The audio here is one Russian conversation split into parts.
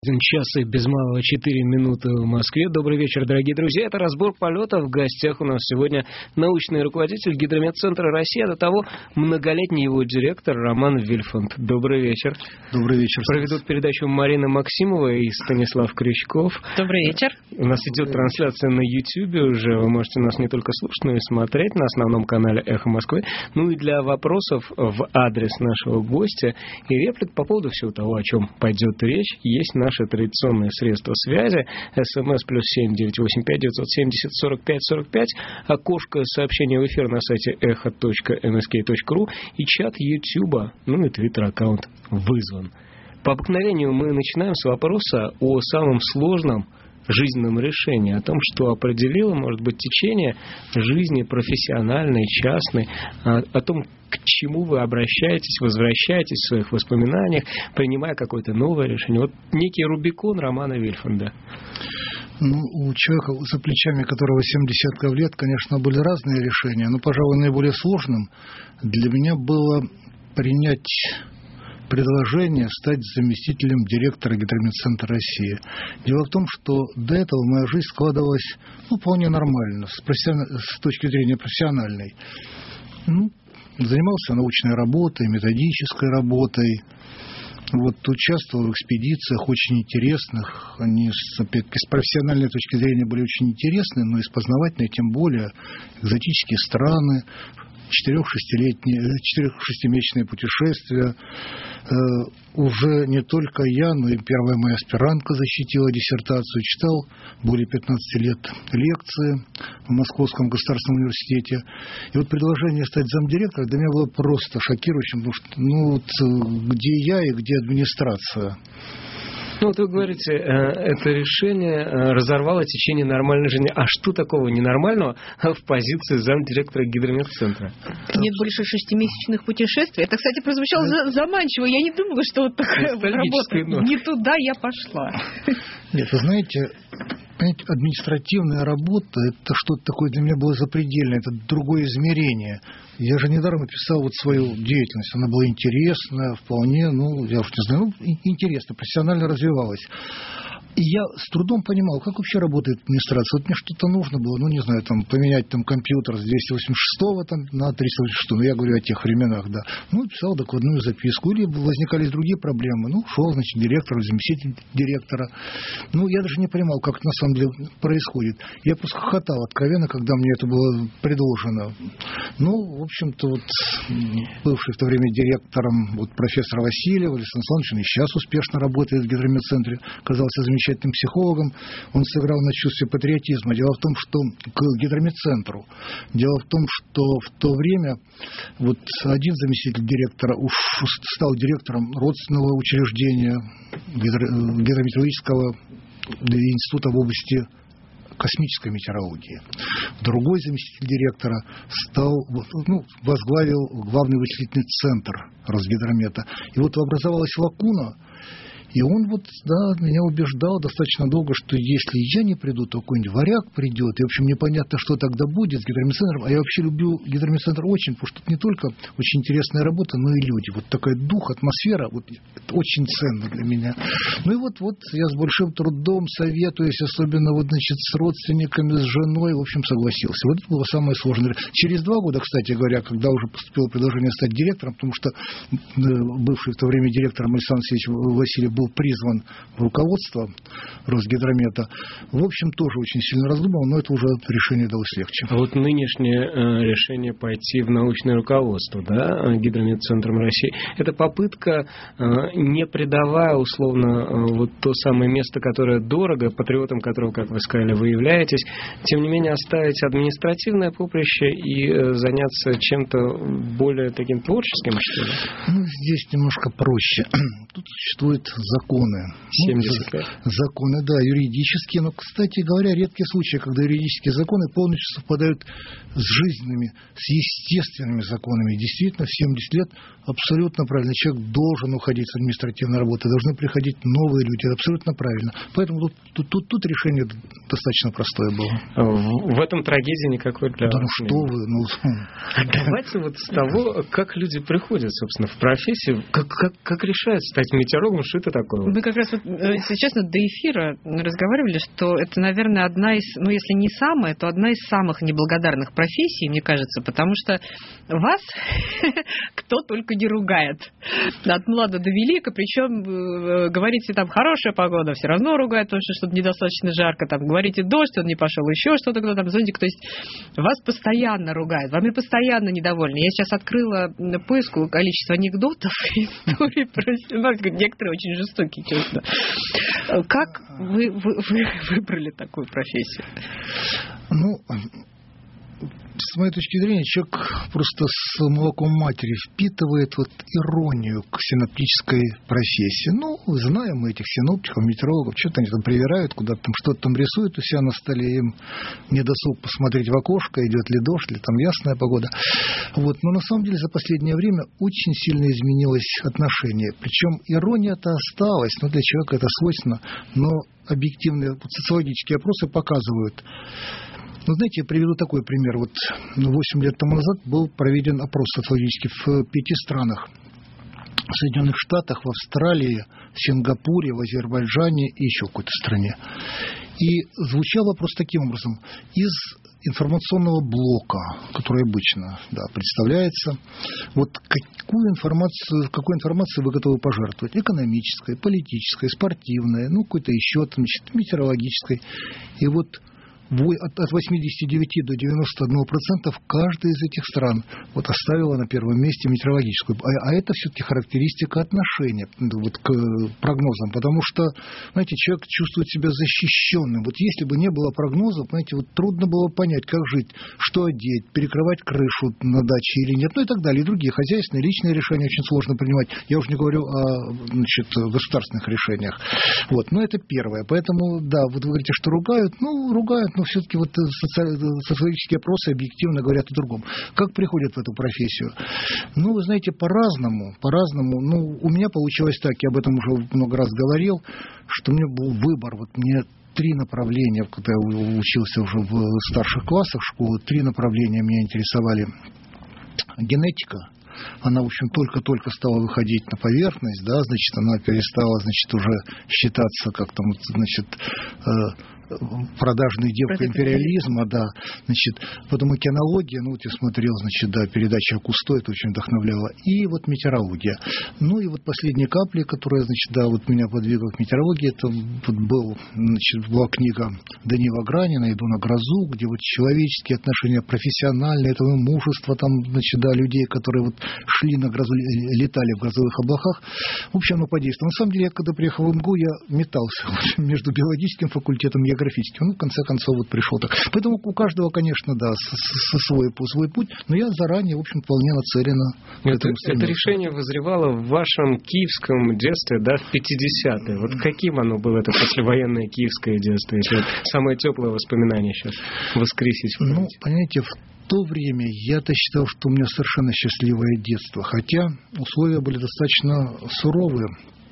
1 час и без малого 4 минуты в Москве. Добрый вечер, дорогие друзья. Это разбор полетов. В гостях у нас сегодня научный руководитель Гидрометцентра России, а до того многолетний его директор Роман Вильфанд. Добрый вечер. Добрый вечер. Проведут передачу Марина Максимова и Станислав Крючков. Добрый вечер. У нас идет трансляция на YouTube уже. Вы можете нас не только слушать, но и смотреть на основном канале «Эхо Москвы». Ну и для вопросов в адрес нашего гостя и реплик по поводу всего того, о чем пойдет речь, есть наши традиционные средства связи. СМС +7 985 970 45 45, окошко сообщения в эфир на сайте echo.msk.ru и чат YouTube, ну и твиттер-аккаунт вызван. По обыкновению мы начинаем с вопроса о самом сложном жизненном решении, о том, что определило, может быть, течение жизни профессиональной, частной, о том, к чему вы обращаетесь, возвращаетесь в своих воспоминаниях, принимая какое-то новое решение. Вот некий Рубикон Романа Вильфанда. Ну, у человека, за плечами которого 70 лет, конечно, были разные решения, но, пожалуй, наиболее сложным для меня было принять предложение стать заместителем директора Гидрометцентра России. Дело в том, что до этого моя жизнь складывалась вполне нормально, с точки зрения профессиональной. Занимался научной работой, методической работой. Участвовал в экспедициях очень интересных. Они, опять-таки, с профессиональной точки зрения были очень интересны, но и с познавательной, тем более, экзотические страны, 4-6-месячные путешествия. Уже не только я, но и первая моя аспирантка защитила диссертацию, читал более 15 лет лекции в Московском государственном университете. И предложение стать замдиректора для меня было просто шокирующим, потому что где я и где администрация. Вы говорите, это решение разорвало течение нормальной жизни. А что такого ненормального в позиции замдиректора Гидрометцентра? Нет больше 6-месячных путешествий. Это, кстати, прозвучало заманчиво. Я не думала, что вот такая работа. Не туда я пошла. Нет, вы знаете, административная работа – это что-то такое для меня было запредельное, это другое измерение. Я же недаром описал свою деятельность. Она была интересная, вполне, я уж не знаю, интересно, профессионально развивалась. И я с трудом понимал, как вообще работает администрация. Мне что-то нужно было, поменять компьютер с 286 на 386. Я говорю о тех временах, да. Писал докладную записку. Или возникали другие проблемы. Шел, директор, заместитель директора. Я даже не понимал, как это на самом деле происходит. Я просто хохотал откровенно, когда мне это было предложено. В общем-то, бывший в то время директором профессор Васильев, Александр Александрович, он и сейчас успешно работает в Гидрометцентре, оказался замечательным психологом, он сыграл на чувстве патриотизма. Дело в том, что к Гидрометцентру. Дело в том, что в то время один заместитель директора стал директором родственного учреждения гидрометеорологического института в области космической метеорологии. Другой заместитель директора возглавил главный вычислительный центр Росгидромета. И образовалась лакуна. И он меня убеждал достаточно долго, что если я не приду, то какой-нибудь варяг придет. И, в общем, непонятно, что тогда будет с Гидрометцентром. А я вообще люблю Гидрометцентр очень, потому что тут не только очень интересная работа, но и люди. Такой дух, атмосфера, это очень ценно для меня. Я с большим трудом советуюсь, особенно с родственниками, с женой, в общем, согласился. Это было самое сложное. Через 2 года, кстати говоря, когда уже поступило предложение стать директором, потому что бывший в то время директором Александр Алексеевич Васильев был призван в руководство Росгидромета. В общем, тоже очень сильно раздумал, но это уже решение далось легче. А нынешнее решение пойти в научное руководство, Гидрометцентром России, это попытка, не предавая условно то самое место, которое дорого, патриотом которого, как вы сказали, вы являетесь, тем не менее оставить административное поприще и заняться чем-то более таким творческим, что ли? Здесь немножко проще. Тут существует законы. 70 лет. Законы, да, юридические. Но, кстати говоря, редкие случаи, когда юридические законы полностью совпадают с жизненными, с естественными законами. Действительно, в 70 лет абсолютно правильно. Человек должен уходить с административной работы, должны приходить новые люди. Это абсолютно правильно. Поэтому тут решение достаточно простое было. В этом трагедии никакой для вас нет. Что вы. Давайте с того, как люди приходят, собственно, в профессию, как решают стать метеорологом, что это такое? Мы как раз, если честно, до эфира разговаривали, что это, наверное, одна из, если не самая, то одна из самых неблагодарных профессий, мне кажется, потому что вас кто только не ругает. От млада до велика, причем говорите, там хорошая погода, все равно ругают, потому что что-то недостаточно жарко, там говорите дождь, он не пошел, еще что-то, кто там зонтик, то есть вас постоянно ругают, вами постоянно недовольны. Я сейчас открыла поиску количество анекдотов и историй про некоторые очень жестокие, честно. Как вы выбрали такую профессию? С моей точки зрения, человек просто с молоком матери впитывает иронию к синоптической профессии. Знаем мы этих синоптиков, метеорологов, что-то они там привирают, куда-то там что-то там рисуют у себя на столе, им не досуг посмотреть в окошко, идет ли дождь, или там ясная погода. Но на самом деле за последнее время очень сильно изменилось отношение. Причем ирония-то осталась, для человека это свойственно, но объективные социологические опросы показывают. Знаете, я приведу такой пример. 8 лет тому назад был проведен опрос социологический в 5 странах. В Соединенных Штатах, в Австралии, в Сингапуре, в Азербайджане и еще в какой-то стране. И звучал вопрос таким образом. Из информационного блока, который обычно представляется, какой информацией вы готовы пожертвовать? Экономической, политической, спортивной, какой-то еще, метеорологической. И от 89 до 91% каждая из этих стран оставила на первом месте метеорологическую. А это все-таки характеристика отношения к прогнозам, потому что, человек чувствует себя защищенным. Если бы не было прогнозов, трудно было понять, как жить, что одеть, перекрывать крышу на даче или нет, и так далее. И другие хозяйственные, личные решения очень сложно принимать. Я уже не говорю о государственных решениях. Но это первое. Поэтому, вы говорите, что ругают. Ругают, но все-таки социологические опросы объективно говорят о другом. Как приходят в эту профессию? Вы знаете, по-разному. У меня получилось так, я об этом уже много раз говорил, что у меня был выбор. Мне 3 направления, когда я учился уже в старших классах школы, 3 направления меня интересовали. Генетика. Она, в общем, только-только стала выходить на поверхность, она перестала, уже считаться как там, продажной девкой империализма, потом океанология, я смотрел, передача «Кусто», это очень вдохновляло, и метеорология. И последние капли, которая, меня подвигла к метеорологии, это была книга Данила Гранина «Иду на грозу», где человеческие отношения, профессиональные, это мужество людей, которые шли на грозу, летали в грозовых облаках. В общем, оно подействовало. На самом деле, я когда приехал в МГУ, я метался между биологическим факультетом и географическим. В конце концов, пришел так. Поэтому у каждого, конечно, свой путь, но я заранее, в общем, вполне нацелена к этому стремлению. Это решение вызревало в вашем киевском детстве, в 50-е. Каким оно было, это послевоенное киевское детство, если самое теплое воспоминание сейчас воскресить? Понимаете, в то время я-то считал, что у меня совершенно счастливое детство, хотя условия были достаточно суровые.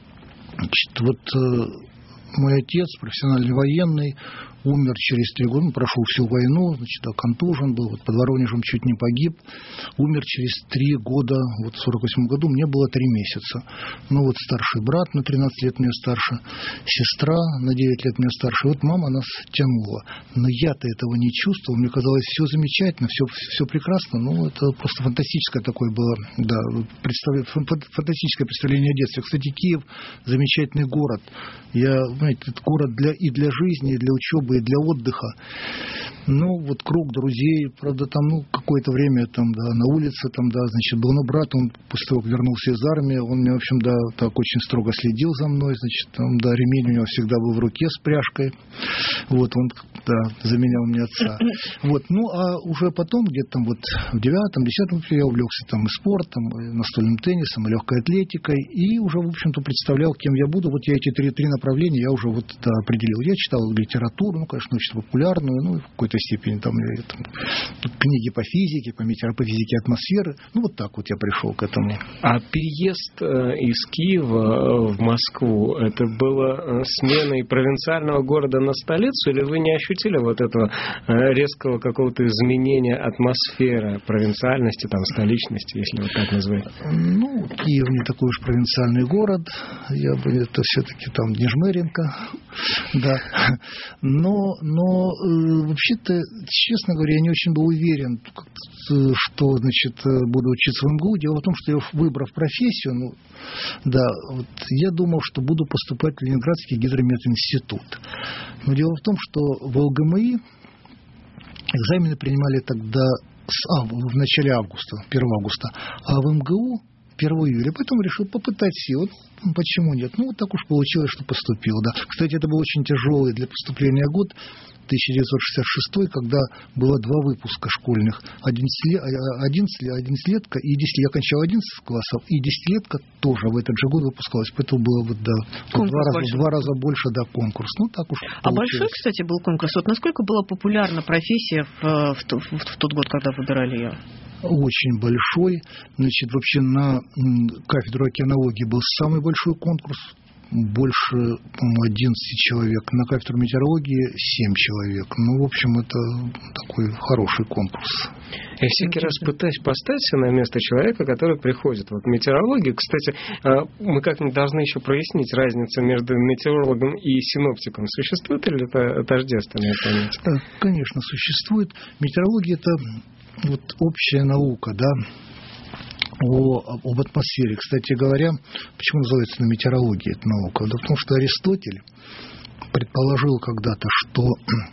Мой отец, профессиональный военный, умер через 3 года, прошел всю войну, контужен был, под Воронежем чуть не погиб, умер через 3 года, в 48 году мне было 3 месяца. Старший брат на 13 лет меня старше, сестра на 9 лет меня старше, мама нас тянула. Но я-то этого не чувствовал, мне казалось, все замечательно, все прекрасно, это просто фантастическое такое было, фантастическое представление о детстве. Кстати, Киев замечательный город. Это город для жизни, и для учебы, и для отдыха. Круг друзей, правда, там, какое-то время на улице, был, брат, он после того, как вернулся из армии, он мне, в общем, так очень строго следил за мной, ремень у него всегда был в руке с пряжкой, он, заменял мне отца. А уже потом, где-то в 9-10 я увлекся и спортом, и настольным теннисом, и легкой атлетикой, и уже, в общем-то, представлял, кем я буду. Я эти три направления я уже определил. Я читал литературу, конечно, очень популярную, в какой-то какой-то степени, там книги по физике, по физике атмосферы. Ну, вот так вот я пришел к этому. А переезд из Киева в Москву, это было сменой провинциального города на столицу, или вы не ощутили вот этого резкого какого-то изменения атмосферы провинциальности, там, столичности, если вот так назвать? Ну, Киев не такой уж провинциальный город, это все-таки там Нижмеренко, да. Но вообще-то, честно говоря, я не очень был уверен, что, значит, буду учиться в МГУ. Дело в том, что я, выбрав профессию, я думал, что буду поступать в Ленинградский гидрометинститут. Но дело в том, что в ЛГМИ экзамены принимали тогда в начале августа, 1 августа, а в МГУ 1 июля. Поэтому решил попытать силу. Почему нет? Вот так уж получилось, что поступил. Да. Кстати, это был очень тяжелый для поступления год, 1966, когда было 2 выпуска школьных. 11-летка и 10. Я кончал 11 классов, и 10-летка тоже в этот же год выпускалась. Поэтому было в 2 раза больше конкурс. Так уж получилось. А большой, кстати, был конкурс. Вот насколько была популярна профессия в тот год, когда выбирали ее? Очень большой. Значит, вообще на кафедру океанологии был самый большой конкурс. Больше, по-моему, 11 человек. На кафедру метеорологии 7 человек. В общем, это такой хороший конкурс. Я всякий раз пытаюсь поставить себя на место человека, который приходит в метеорологию. Кстати, мы как-нибудь должны еще прояснить разницу между метеорологом и синоптиком. Существует ли это тождественное понятие? Конечно, существует. Метеорология – это общая наука, да, об атмосфере. Кстати говоря, почему называется метеорология эта наука? Да потому что Аристотель предположил когда-то, что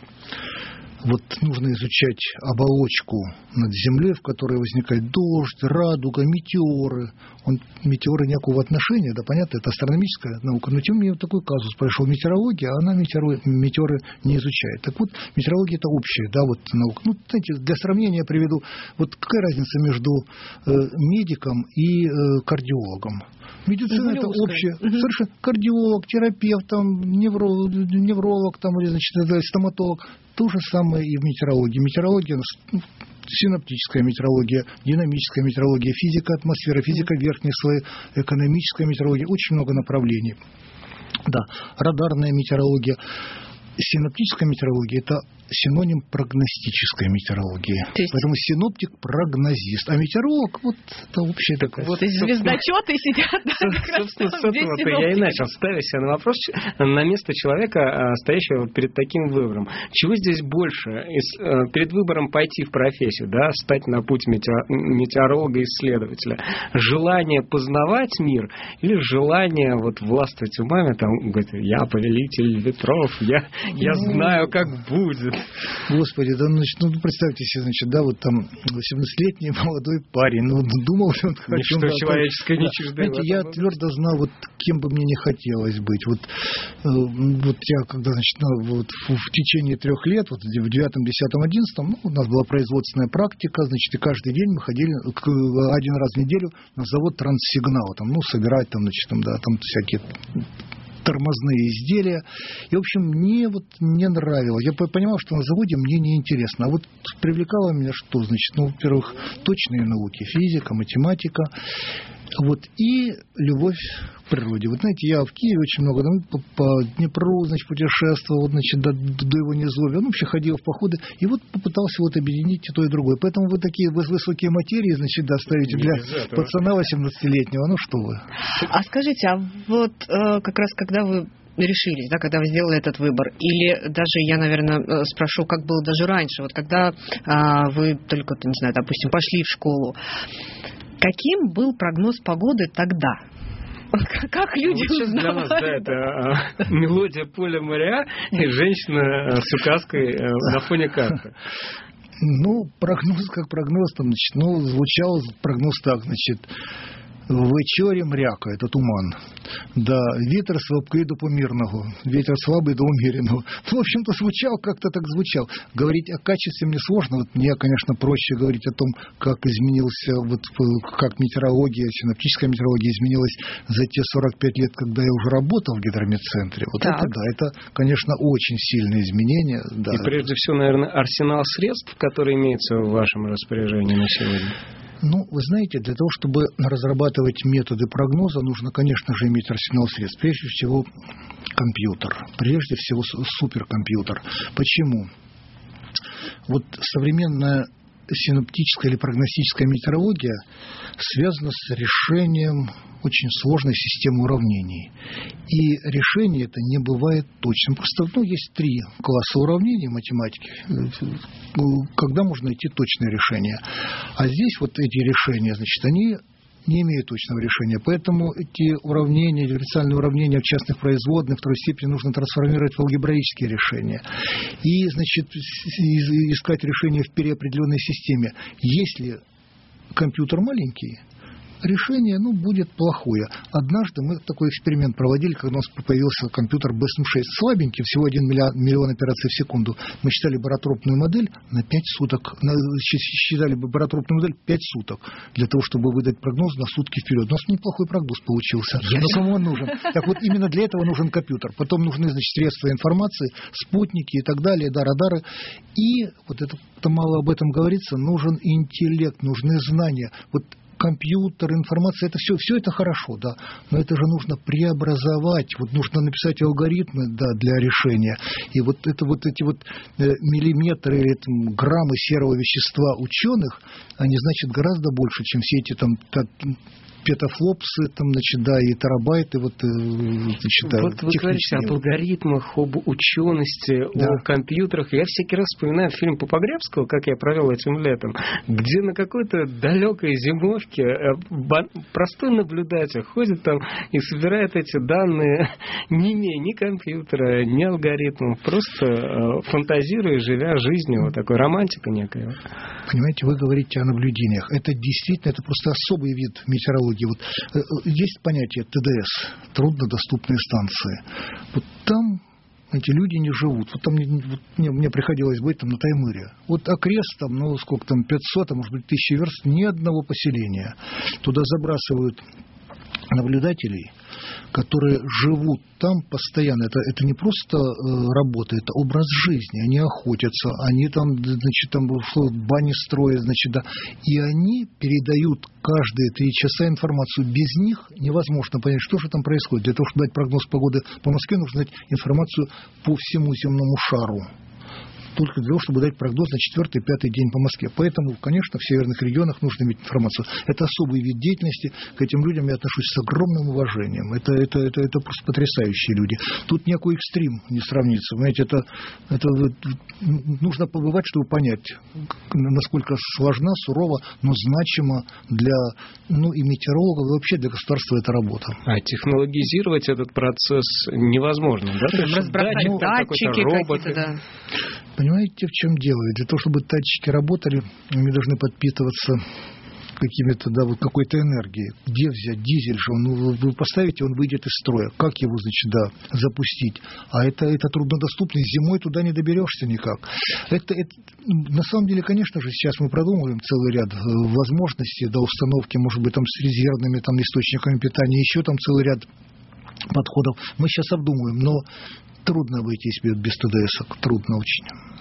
нужно изучать оболочку над землей, в которой возникает дождь, радуга, метеоры. Метеоры никакого отношения, да, понятно, это астрономическая наука, но тем не менее такой казус прошел метеорология, а она метеоры не изучает. Так вот, метеорология – это общая, да, наука. Знаете, для сравнения я приведу, какая разница между медиком и кардиологом? Медицина – это общее. Совершенно кардиолог, терапевт, невролог, или стоматолог. То же самое и в метеорологии. Метеорология, синоптическая метеорология, динамическая метеорология, физика атмосферы, физика верхних слоев, экономическая метеорология. Очень много направлений. Да, радарная метеорология. Синоптическая метеорология – это синоним прогностической метеорологии. Поэтому синоптик – прогнозист. А метеоролог – это общее такое. Звездочеты сидят. Собственно, я и начал ставить себя на место человека, стоящего перед таким выбором. Чего здесь больше? Перед выбором пойти в профессию, да, стать на путь метеоролога-исследователя. Желание познавать мир или желание властвовать умами, говорить, я повелитель ветров, я знаю, как будет. Господи, представьте себе, 18-летний молодой парень, думал, что он хочет. Ничто человеческое не чуждо. Я твердо знал, кем бы мне не хотелось быть. Я, когда, в течение 3 лет, в 9, 10, 11, у нас была производственная практика, и каждый день мы ходили 1 раз в неделю на завод «Транссигнал», собирать, всякие тормозные изделия. И, в общем, мне не нравилось. Я понимал, что на заводе мне неинтересно. А привлекало меня что? Во-первых, точные науки, физика, математика, и любовь к природе. Знаете, я в Киеве очень много по Днепру, путешествовал, до его низовья. Вообще ходил в походы и попытался объединить и то, и другое. Поэтому вы такие высокие материи, ставите для пацана 18-летнего. Что вы? А скажите, как раз когда вы решились, да, когда вы сделали этот выбор, или даже я, наверное, спрошу, как было даже раньше, когда вы только, допустим, пошли в школу, каким был прогноз погоды тогда? Как люди узнавали? Для нас, это мелодия поля моря и женщина с указкой на фоне карты. Прогноз как прогноз, звучал прогноз так, вечорі мряка, это туман. Да, ветер слабкий до помірного, ветер слабый до умеренного. В общем-то, звучал, как-то так звучал. Говорить о качестве мне сложно. Вот мне, конечно, проще говорить о том, как изменился, вот, как метеорология, синоптическая метеорология изменилась за те 45 лет, когда я уже работал в гидромедцентре. Вот так. это, да, это, конечно, очень сильные изменения. Да. И прежде всего, наверное, арсенал средств, который имеется в вашем распоряжении на сегодня. Ну, вы знаете, для того, чтобы разрабатывать методы прогноза, нужно, конечно же, иметь арсенал средств. Прежде всего, компьютер. Прежде всего, суперкомпьютер. Почему? Вот современная синоптическая или прогностическая метеорология связана с решением очень сложной системы уравнений. И решение это не бывает точным. Просто есть 3 класса уравнений математики, когда можно найти точное решение. А здесь вот эти решения, значит, они не имеют точного решения. Поэтому эти уравнения, дифференциальные уравнения в частных производных второй степени нужно трансформировать в алгебраические решения. И, значит, искать решение в переопределенной системе. Если компьютер маленький, решение, будет плохое. Однажды мы такой эксперимент проводили, когда у нас появился компьютер BSM-6, слабенький, всего 1 миллион операций в секунду. Мы считали баротропную модель на 5 суток, считали баротропную модель 5 суток, для того, чтобы выдать прогноз на сутки вперед. У нас неплохой прогноз получился. Но кому он нужен? Так вот, именно для этого нужен компьютер. Потом нужны, значит, средства информации, спутники и так далее, да, радары. И, вот это мало об этом говорится, нужен интеллект, нужны знания. Вот компьютер, информация, это все это хорошо, да, но это же нужно преобразовать, вот нужно написать алгоритмы, да, для решения, и вот эти миллиметры или граммы серого вещества ученых, они значат гораздо больше, чем все эти петафлопсы, значит, да, и терабайты, значит, да, вот вы говорите об алгоритмах, об учености, да, о компьютерах. Я всякий раз вспоминаю фильм Попогребского, как я провел этим летом, где на какой-то далекой зимовке простой наблюдатель ходит там и собирает эти данные, не имея ни компьютера, ни алгоритмов, просто фантазируя, живя жизнью, вот такой романтика некая. Понимаете, вы говорите о наблюдениях. Это действительно, это просто особый вид метеорологии. Вот есть понятие ТДС, труднодоступные станции. Вот там эти люди не живут. Вот там мне приходилось быть там на Таймыре. Вот окрест там, сколько там, 500, а может быть 1000 верст, ни одного поселения. Туда забрасывают наблюдателей, которые живут там постоянно. Это не просто работа, это образ жизни. Они охотятся, они там, значит, там бани строят, значит, да. И они передают каждые 3 часа информацию. Без них невозможно понять, что же там происходит. Для того, чтобы дать прогноз погоды по Москве, нужно дать информацию по всему земному шару. Только для того, чтобы дать прогноз на 4-5 день по Москве. Поэтому, конечно, в северных регионах нужно иметь информацию. Это особый вид деятельности. К этим людям я отношусь с огромным уважением. Это просто потрясающие люди. Тут никакой экстрим не сравнится. Понимаете, это нужно побывать, чтобы понять, насколько сложна, сурова, но значима для и метеорологов, и вообще для государства эта работа. А технологизировать этот процесс невозможно, да? То есть разбросать датчики роботы. Да. Понимаете, в чем дело? Для того, чтобы датчики работали, они должны подпитываться какими-то, какой-то энергией. Где взять дизель же? Вы поставите, он выйдет из строя. Как его, значит, запустить? А это труднодоступно. Зимой туда не доберешься никак. Это на самом деле, конечно же, сейчас мы продумываем целый ряд возможностей до установки, может быть, там с резервными источниками питания, еще там целый ряд подходов. Мы сейчас обдумываем, но трудно обойтись без ТДС, трудно очень.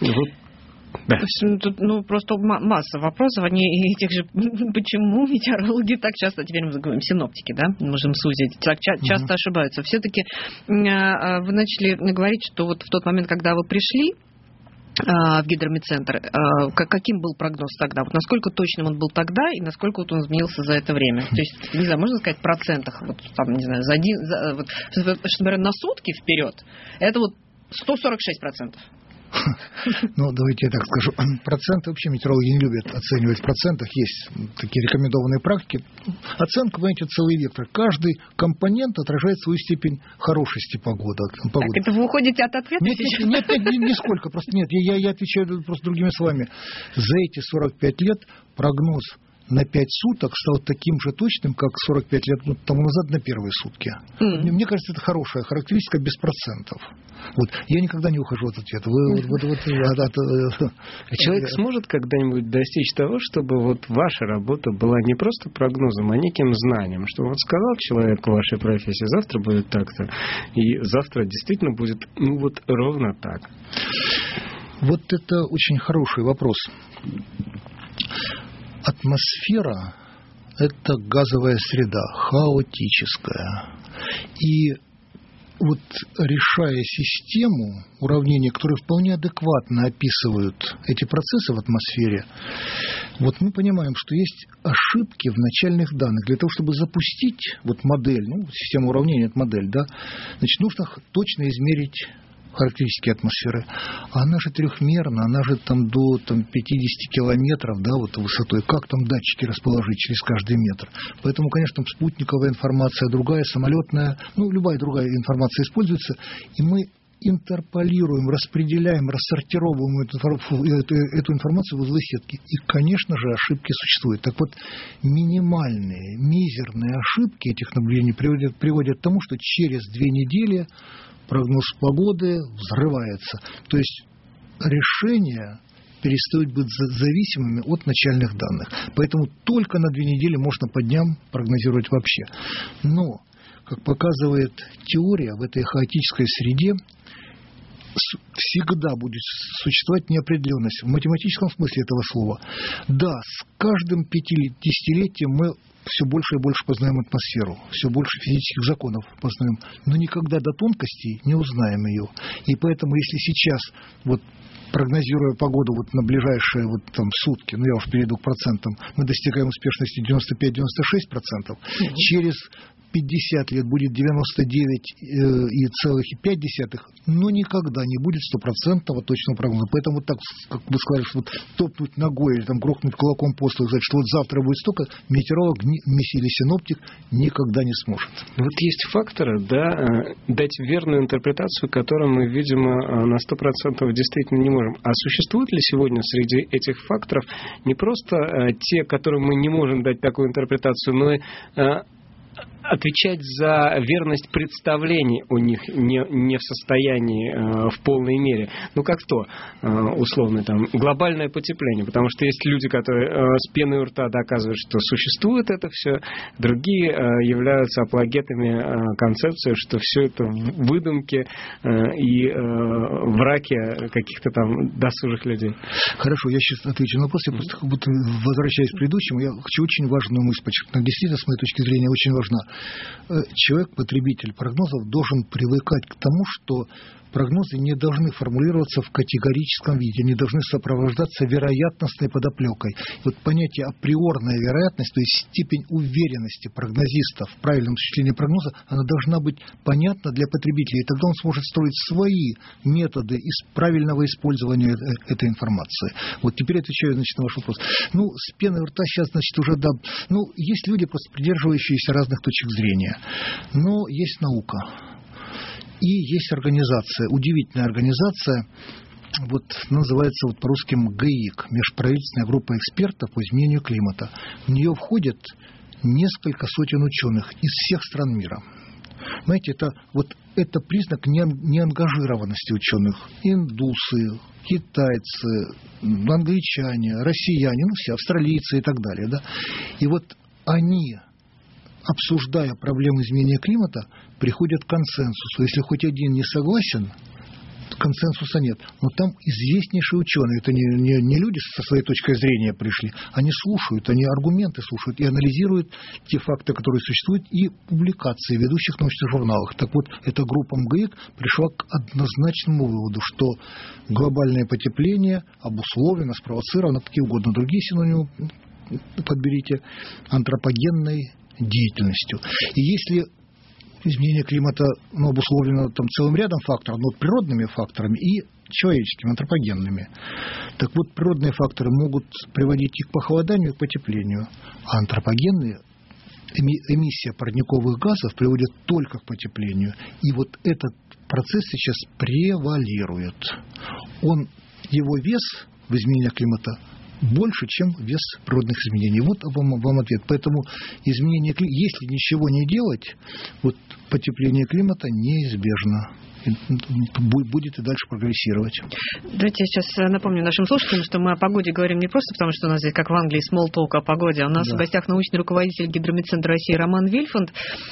Да. Тут просто масса вопросов, они этих же, почему метеорологи так часто, теперь мы говорим, синоптики, да, можем сузить, так часто ошибаются. Все-таки вы начали говорить, что вот в тот момент, когда вы пришли в гидромедцентр, каким был прогноз тогда? Вот насколько точным он был тогда и насколько он изменился за это время? То есть, не знаю, можно сказать в процентах, не знаю, например, на сутки вперед, это 146%. Давайте я так скажу. Проценты вообще метеорологи не любят оценивать в процентах. Есть такие рекомендованные практики. Оценка, понимаете, целый вектор. Каждый компонент отражает свою степень хорошести погоды. Так, это вы уходите от ответа? Нет, нисколько. Просто нет, я отвечаю просто другими словами. За эти 45 лет прогноз на 5 суток стал таким же точным, как 45 лет тому назад на первые сутки. Мне кажется, это хорошая характеристика без процентов. Вот. Я никогда не ухожу от ответа. Человек сможет когда-нибудь достичь того, чтобы вот ваша работа была не просто прогнозом, а неким знанием, что вот сказал человек в вашей профессии, завтра будет так-то, и завтра действительно будет ровно так. Вот это очень хороший вопрос. Атмосфера – это газовая среда, хаотическая. И вот решая систему, уравнения, которые вполне адекватно описывают эти процессы в атмосфере, вот мы понимаем, что есть ошибки в начальных данных. Для того, чтобы запустить вот модель, систему уравнения – это модель, да, значит, нужно точно измерить характеристики атмосферы. А она же трехмерна, она же там до 50 километров, да, вот высотой. Как там датчики расположить через каждый метр? Поэтому, конечно, там спутниковая информация другая, самолетная, любая другая информация используется, и мы интерполируем, распределяем, рассортировываем эту информацию в узлы сетки. И, конечно же, ошибки существуют. Так вот, минимальные, мизерные ошибки этих наблюдений приводят к тому, что через 2 недели прогноз погоды взрывается. То есть решения перестают быть зависимыми от начальных данных. Поэтому только на 2 недели можно по дням прогнозировать вообще. Но, как показывает теория, в этой хаотической среде всегда будет существовать неопределенность в математическом смысле этого слова. Да, с каждым 50-летием мы все больше и больше познаем атмосферу, все больше физических законов познаем, но никогда до тонкостей не узнаем ее. И поэтому, если сейчас, прогнозируя погоду на ближайшие сутки, я уж перейду к процентам, мы достигаем успешности 95-96%, через 50 лет будет 99,5, но никогда не будет стопроцентного точного прогноза. Поэтому так, как вы сказали, что топнуть ногой или грохнуть кулаком по столу, сказать, что завтра будет столько, метеоролог или синоптик никогда не сможет. Есть факторы, дать верную интерпретацию, которую мы, видимо, на 100% действительно не можем. А существуют ли сегодня среди этих факторов не просто те, которым мы не можем дать такую интерпретацию, но и отвечать за верность представлений у них не в состоянии в полной мере. Как то, условно, глобальное потепление. Потому что есть люди, которые с пеной у рта доказывают, что существует это все. Другие являются апологетами концепции, что все это выдумки и враки каких-то досужих людей. Хорошо, я сейчас отвечу на вопрос. Я просто возвращаясь к предыдущему, я хочу очень важную мысль подчеркнуть. Действительно, с моей точки зрения, очень важна. Человек, потребитель прогнозов, должен привыкать к тому, что прогнозы не должны формулироваться в категорическом виде, не должны сопровождаться вероятностной подоплекой. Понятие априорная вероятность, то есть степень уверенности прогнозиста в правильном осуществлении прогноза, она должна быть понятна для потребителя, и тогда он сможет строить свои методы из правильного использования этой информации. Теперь отвечаю, на ваш вопрос. С пеной у рта сейчас, уже, да, есть люди, просто придерживающиеся разных точек зрения, но есть наука. И есть организация, удивительная организация, называется по-русски МГИК, межправительственная группа экспертов по изменению климата. В нее входят несколько сотен ученых из всех стран мира. Знаете, это признак неангажированности ученых. Индусы, китайцы, англичане, россияне, все, австралийцы и так далее. Да? И они, обсуждая проблемы изменения климата, приходят к консенсусу. Если хоть один не согласен, консенсуса нет. Но там известнейшие ученые, это не люди со своей точкой зрения пришли, они слушают, они аргументы слушают и анализируют те факты, которые существуют, и публикации в ведущих научных журналах. Так эта группа МГИК пришла к однозначному выводу, что глобальное потепление обусловлено, спровоцировано, какие угодно другие синонимы подберите, антропогенной деятельностью. И если изменение климата обусловлено целым рядом факторов, но природными факторами и человеческими, антропогенными. Так природные факторы могут приводить и к похолоданию, и к потеплению, а антропогенные, эмиссия парниковых газов, приводит только к потеплению. И этот процесс сейчас превалирует. Его вес в изменении климата больше, чем вес природных изменений. Вот вам ответ. Поэтому изменение климата, если ничего не делать, вот потепление климата неизбежно. Будет и дальше прогрессировать. Давайте я сейчас напомню нашим слушателям, что мы о погоде говорим не просто потому, что у нас здесь, как в Англии, small talk о погоде, а у нас в гостях научный руководитель Гидрометцентра России Роман Вильфанд.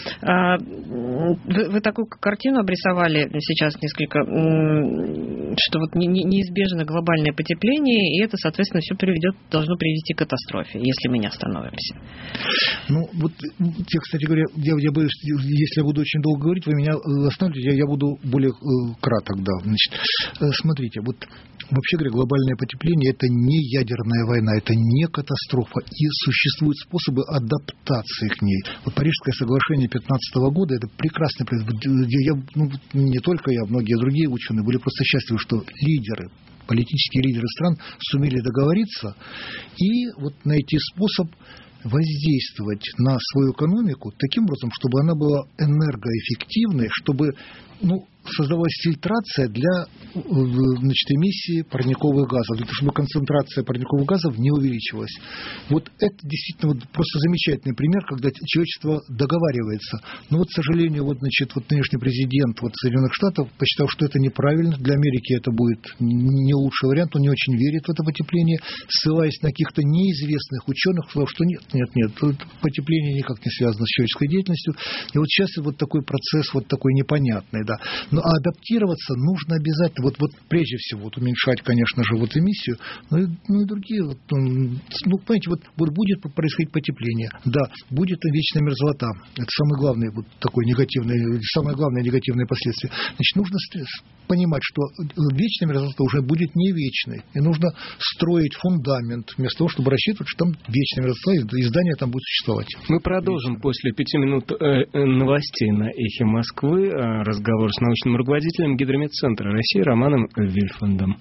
Вы такую картину обрисовали сейчас несколько, что вот неизбежно глобальное потепление, и это, соответственно, все должно привести к катастрофе, если мы не остановимся. Ну, вот, кстати говоря, я боюсь, если я буду очень долго говорить, вы меня остановите, я буду более краток, да. Значит, смотрите, вот вообще говоря, глобальное потепление – это не ядерная война, это не катастрофа, и существуют способы адаптации к ней. Вот Парижское соглашение 2015 года – это прекрасный пример. Не только я, многие другие ученые были просто счастливы, что политические лидеры стран сумели договориться и вот найти способ воздействовать на свою экономику таким образом, чтобы она была энергоэффективной, чтобы создавалась фильтрация для эмиссии парниковых газов, для того, чтобы концентрация парниковых газов не увеличивалась. Вот это действительно просто замечательный пример, когда человечество договаривается. Но к сожалению, нынешний президент Соединенных Штатов посчитал, что это неправильно, для Америки это будет не лучший вариант, он не очень верит в это потепление, ссылаясь на каких-то неизвестных ученых, сказал, что нет, потепление никак не связано с человеческой деятельностью. И вот сейчас такой процесс, такой непонятный, да. Но адаптироваться нужно обязательно. Вот прежде всего уменьшать, конечно же, эмиссию, но и другие. Понимаете, будет происходить потепление. Да, будет вечная мерзлота. Это самое главное негативное последствие. Значит, нужно понимать, что вечная мерзлота уже будет не вечной. И нужно строить фундамент, вместо того, чтобы рассчитывать, что там вечная мерзлота, и здание там будет существовать. Мы продолжим после 5 минут новостей на «Эхе Москвы» разговор с научным руководителем Гидрометцентра России Романом Вильфандом.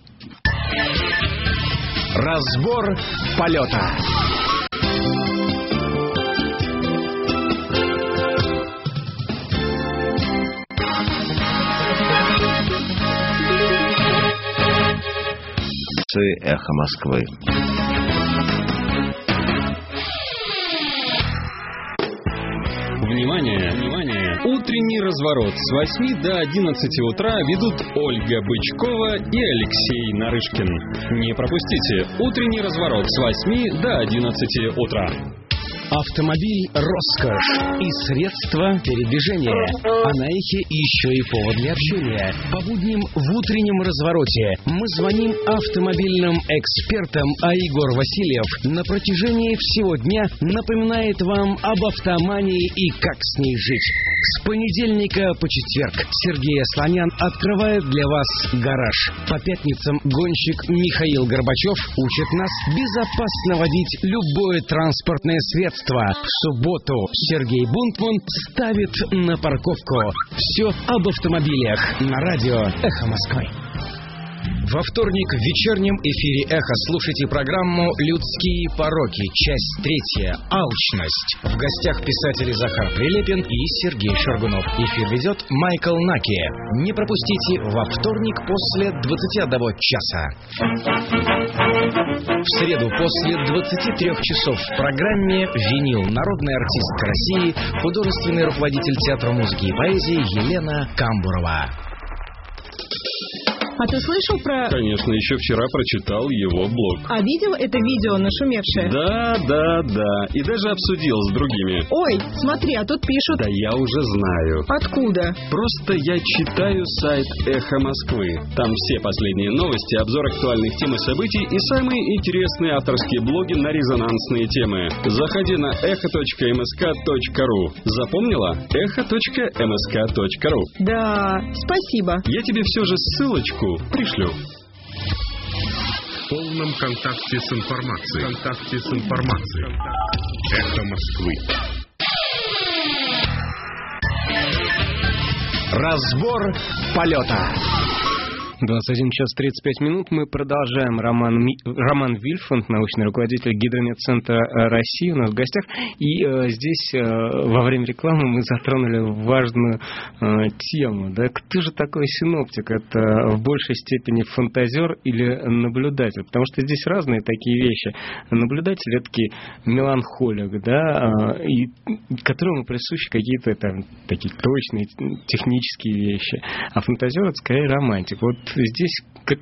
Разбор полета. Эхо Москвы. Внимание! Утренний разворот с 8 до 11 утра ведут Ольга Бычкова и Алексей Нарышкин. Не пропустите утренний разворот с 8 до 11 утра. Автомобиль – роскошь и средство передвижения. А на Эхе еще и повод для общения. По будням в утреннем развороте мы звоним автомобильным экспертам, а Егор Васильев на протяжении всего дня напоминает вам об автомании и как с ней жить. С понедельника по четверг Сергей Асланян открывает для вас гараж. По пятницам гонщик Михаил Горбачев учит нас безопасно водить любое транспортное средство. В субботу Сергей Бунтман ставит на парковку. Все об автомобилях на радио «Эхо Москвы». Во вторник в вечернем эфире «Эхо» слушайте программу «Людские пороки», часть 3, «Алчность». В гостях писатели Захар Прилепин и Сергей Шаргунов. Эфир ведет Майкл Наки. Не пропустите во вторник после 21 часа. В среду после 23 часов в программе «Винил» народная артистка России, художественный руководитель театра музыки и поэзии Елена Камбурова. А ты слышал про... Конечно, еще вчера прочитал его блог. А видел это видео нашумевшее? Да. И даже обсудил с другими. Ой, смотри, а тут пишут... Да я уже знаю. Откуда? Просто я читаю сайт «Эхо Москвы». Там все последние новости, обзор актуальных тем и событий и самые интересные авторские блоги на резонансные темы. Заходи на echo.msk.ru. Запомнила? echo.msk.ru. Да, спасибо. Я тебе все же ссылочку пришлю. В полном контакте с информацией. Эхо Москвы. Разбор полета. 21 час 35 минут. Мы продолжаем. Роман Вильфанд, научный руководитель Гидрометцентра России, у нас в гостях. И здесь во время рекламы мы затронули важную тему. Да? Кто же такой синоптик? Это в большей степени фантазер или наблюдатель? Потому что здесь разные такие вещи. Наблюдатель — это такой меланхолик, да, и которому присущи какие-то там такие точные технические вещи. А фантазер — это скорее романтик. Вот здесь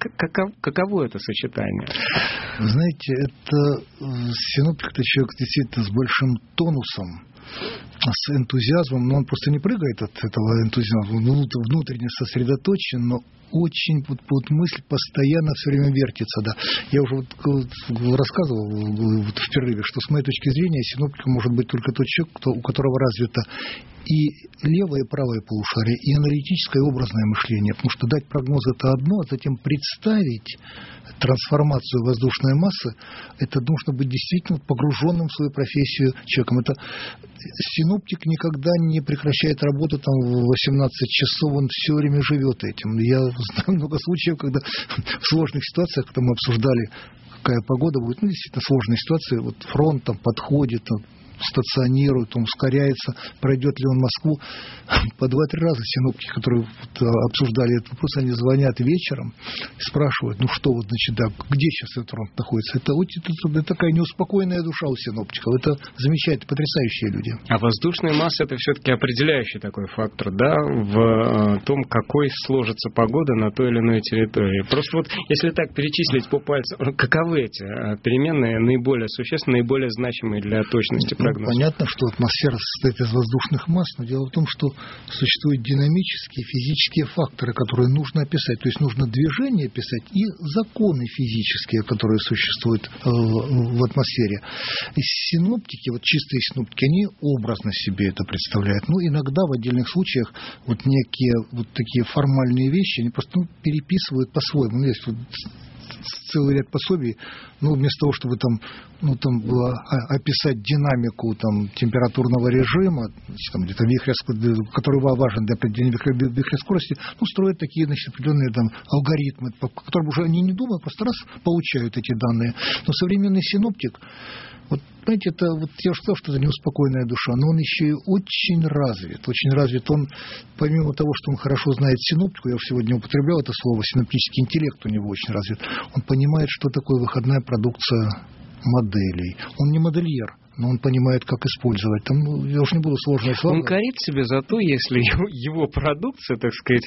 каково это сочетание? Вы знаете, это синоптик — это человек действительно с большим тонусом, с энтузиазмом, но он просто не прыгает от этого энтузиазма, он внутренне сосредоточен, но очень вот мысль постоянно все время вертится. Да. Я уже рассказывал в перерыве, что с моей точки зрения синоптиком может быть только тот человек, у которого развито и левое, и правое полушарие, и аналитическое, и образное мышление. Потому что дать прогноз — это одно, а затем представить трансформацию воздушной массы, это нужно быть действительно погруженным в свою профессию человеком. Это синоптик никогда не прекращает работу там в 18 часов, он все время живет этим. Я знаю много случаев, когда в сложных ситуациях, когда мы обсуждали, какая погода будет, действительно сложные ситуации, вот фронт там подходит, стационирует, он ускоряется, пройдет ли он Москву. По 2-3 раза синоптики, которые обсуждали этот вопрос, они звонят вечером и спрашивают, где сейчас этот фронт находится. Это такая неуспокоенная душа у синоптиков. Это замечательно, потрясающие люди. А воздушная масса — это все-таки определяющий такой фактор, да, в том, какой сложится погода на той или иной территории. Просто вот, если так перечислить по пальцам, каковы эти переменные наиболее существенные, наиболее значимые для точности прогноза? Понятно, что атмосфера состоит из воздушных масс, но дело в том, что существуют динамические, физические факторы, которые нужно описать. То есть нужно движение описать и законы физические, которые существуют в атмосфере. И синоптики, вот чистые синоптики, они образно себе это представляют. Иногда в отдельных случаях вот некие вот такие формальные вещи они просто переписывают по-своему. Есть целый ряд пособий, вместо того, чтобы описать динамику температурного режима, где-то вихря, который важен для определения вихря скорости, строят такие, определенные алгоритмы, по которым уже они не думают, просто раз получают эти данные. Но современный синоптик, знаете, я уже сказал, что это неуспокоенная душа, но он еще и очень развит. Очень развит. Он, помимо того, что он хорошо знает синоптику, я сегодня употреблял это слово, синоптический интеллект у него очень развит, он понимает, что такое выходная продукция моделей. Он не модельер, но он понимает, как использовать. Я уж не буду сложные слова. Он корит себя за то, если его продукция, так сказать,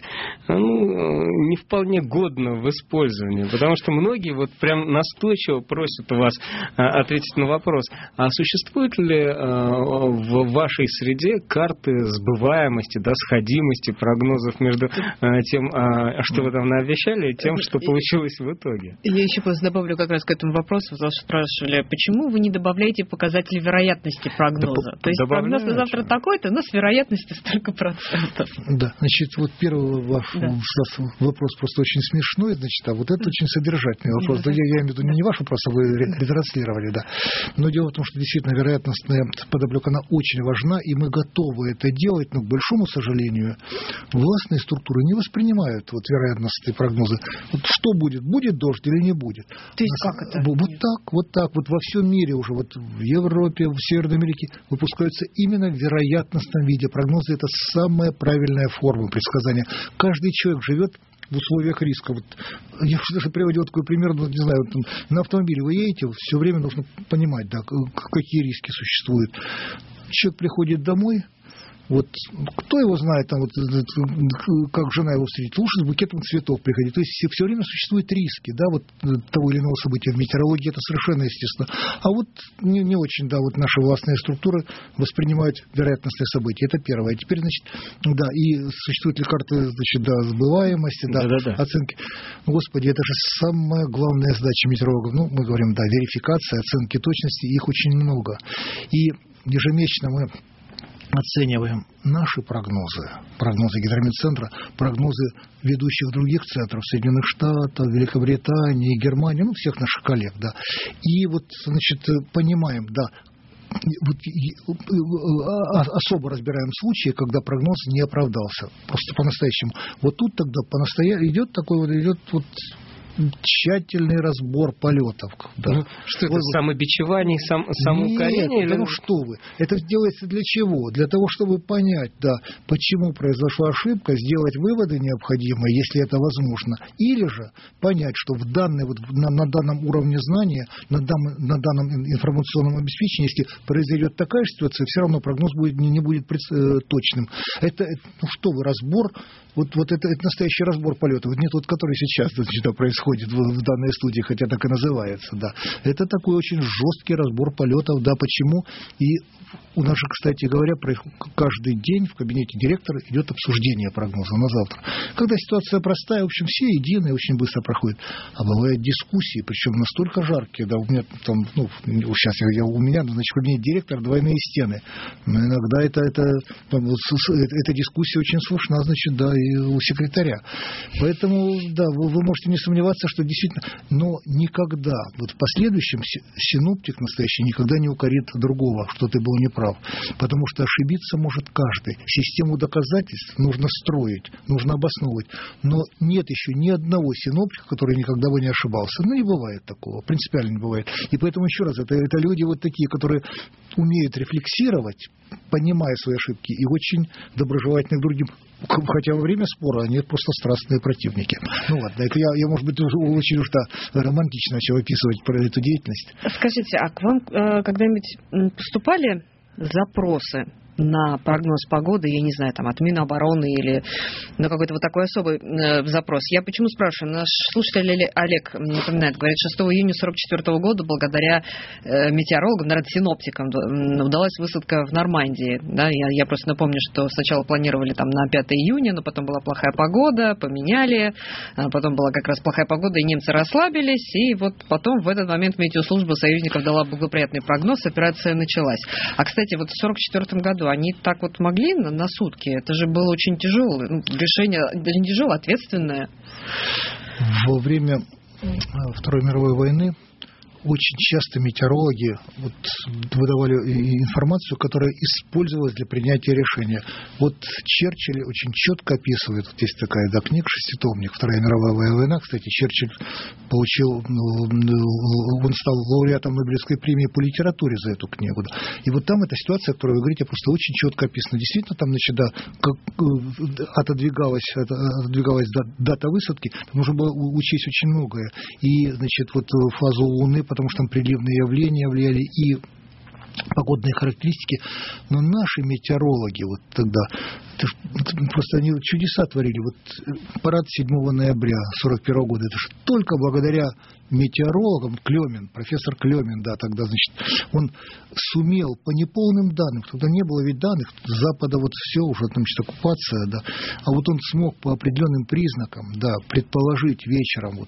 не вполне годна в использовании. Потому что многие прям настойчиво просят у вас ответить на вопрос, а существуют ли в вашей среде карты сбываемости, сходимости прогнозов между тем, что вы там наобещали, и тем, что получилось в итоге? Я еще просто добавлю как раз к этому вопросу, потому что спрашивали, почему вы не добавляете показатели вероятности прогноза? То есть прогноз на завтра такой-то, но с вероятностью столько процентов. Да, первый ваш вопрос просто очень смешной, а вот это очень содержательный вопрос. Да, я имею в виду не ваш вопрос, а вы ретранслировали, да. Но дело в том, что действительно вероятностная подоплека, она очень важна, и мы готовы это делать, но, к большому сожалению, властные структуры не воспринимают вероятностные прогнозы. Что будет? Будет дождь или не будет? То есть как это? Вот так. Во всем мире уже, в Европе, в Северной Америке выпускаются именно в вероятностном виде. Прогнозы — это самая правильная форма предсказания. Каждый человек живет в условиях риска. Я уже даже приводил такой пример, на автомобиле вы едете, все время нужно понимать, какие риски существуют. Человек приходит домой, кто его знает, как жена его встретит, лучше с букетом цветов приходить. То есть все время существуют риски, того или иного события. В метеорологии это совершенно естественно. А не очень, наши властные структуры воспринимают вероятностные события. Это первое. А теперь, и существуют ли карты, сбываемости, оценки. Господи, это же самая главная задача метеорологов. Мы говорим, верификация, оценки точности, их очень много. И ежемесячно мы оцениваем наши прогнозы Гидрометцентра, прогнозы ведущих других центров Соединенных Штатов, Великобритании, Германии, всех наших коллег, И понимаем, особо разбираем случаи, когда прогноз не оправдался. Просто по-настоящему. Вот тут тогда идет тщательный разбор полетов. Да. Что это, самобичевание, самоукорение? Нет, что вы. Это делается для чего? Для того, чтобы понять, почему произошла ошибка, сделать выводы необходимые, если это возможно. Или же понять, что на данном уровне знания, на данном информационном обеспечении, если произойдет такая ситуация, все равно прогноз не будет точным. Это разбор, это настоящий разбор полетов. Не тот, который сейчас происходит в данной студии, хотя так и называется, да. Это такой очень жесткий разбор полетов, почему. И у нас же, кстати говоря, каждый день в кабинете директора идет обсуждение прогноза на завтра. Когда ситуация простая, в общем, все едины, очень быстро проходит. А бывают дискуссии, причем настолько жаркие, у меня там, сейчас у меня, в кабинете директора двойные стены. Но иногда эта дискуссия очень слышна, и у секретаря. Поэтому, вы можете не сомневаться, что действительно, но никогда, в последующем синоптик настоящий никогда не укорит другого, что ты был неправ. Потому что ошибиться может каждый. Систему доказательств нужно строить, нужно обосновывать. Но нет еще ни одного синоптика, который никогда бы не ошибался. Не бывает такого, принципиально не бывает. И поэтому еще раз, это люди такие, которые умеют рефлексировать, понимая свои ошибки, и очень доброжелательны к другим. Хотя во время спора они просто страстные противники. Ладно, это я может быть, очень романтично все описывать про эту деятельность. Скажите, а к вам когда-нибудь поступали запросы на прогноз погоды, я не знаю, от Минобороны или на какой-то такой особый запрос? Я почему спрашиваю? Наш слушатель Олег напоминает, говорит, 6 июня 1944 года благодаря метеорологам, наверное, синоптикам удалась высадка в Нормандии. Да? Я просто напомню, что сначала планировали на 5 июня, но потом была плохая погода, поменяли, потом была как раз плохая погода, и немцы расслабились, и потом в этот момент метеослужба союзников дала благоприятный прогноз, операция началась. А, кстати, в 1944 году они так могли на сутки? Это же было очень тяжелое решение, даже не тяжелое, ответственное. Во время Второй мировой войны очень часто метеорологи выдавали информацию, которая использовалась для принятия решения. Черчилль очень четко описывает, есть такая книга, шеститомник, Вторая мировая война. Кстати, Черчилль он стал лауреатом Нобелевской премии по литературе за эту книгу. И там эта ситуация, о которой вы говорите, просто очень четко описана. Действительно, там, отодвигалась дата высадки, там нужно было учесть очень многое. И, фазу Луны, потому что там приливные явления влияли, и погодные характеристики. Но наши метеорологи тогда, просто они чудеса творили. Парад 7 ноября 1941 года, это же только благодаря метеорологам, профессор Клёмин, тогда, он сумел по неполным данным, тогда не было ведь данных, с Запада все уже, оккупация, а он смог по определенным признакам, предположить вечером,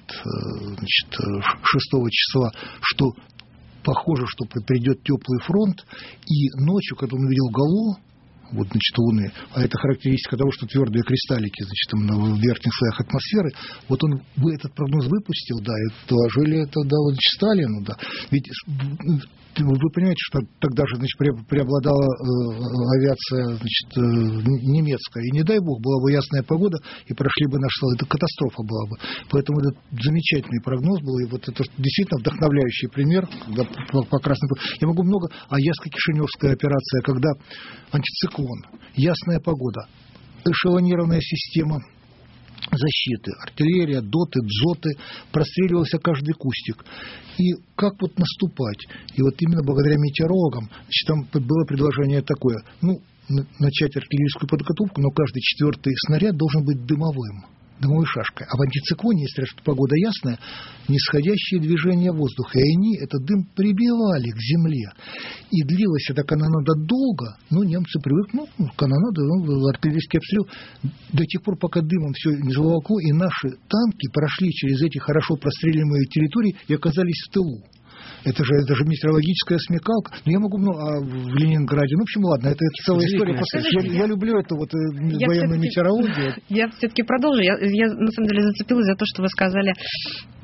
6 числа, что похоже, что придет теплый фронт, и ночью, когда он увидел гало, Луны, а это характеристика того, что твердые кристаллики, в верхних слоях атмосферы, он этот прогноз выпустил, и доложили это, Сталину, Ведь вы понимаете, что тогда же, преобладала авиация, немецкая, и не дай бог, была бы ясная погода, и прошли бы наши слова, это катастрофа была бы. Поэтому это замечательный прогноз был, и это действительно вдохновляющий пример, когда по красному. Я могу много, Яско-Кишиневская операция, когда антициклон, ясная погода, эшелонированная система защиты, артиллерия, доты, дзоты, простреливался каждый кустик. И как наступать? И именно благодаря метеорологам, там было предложение такое, начать артиллерийскую подготовку, но каждый 4-й снаряд должен быть дымовой шашкой. А в антициклоне, если погода ясная, нисходящее движение воздуха, и они этот дым прибивали к земле. И длилась эта канонада долго, немцы привыкли, канонада, артиллерийский обстрел, до тех пор, пока дымом все не заволокло, и наши танки прошли через эти хорошо простреливаемые территории и оказались в тылу. Это же метеорологическая смекалка. Но я могу в Ленинграде. В общем, ладно, это целая история. Я люблю эту военную метеорологию. Я все-таки продолжу. Я на самом деле зацепилась за то, что вы сказали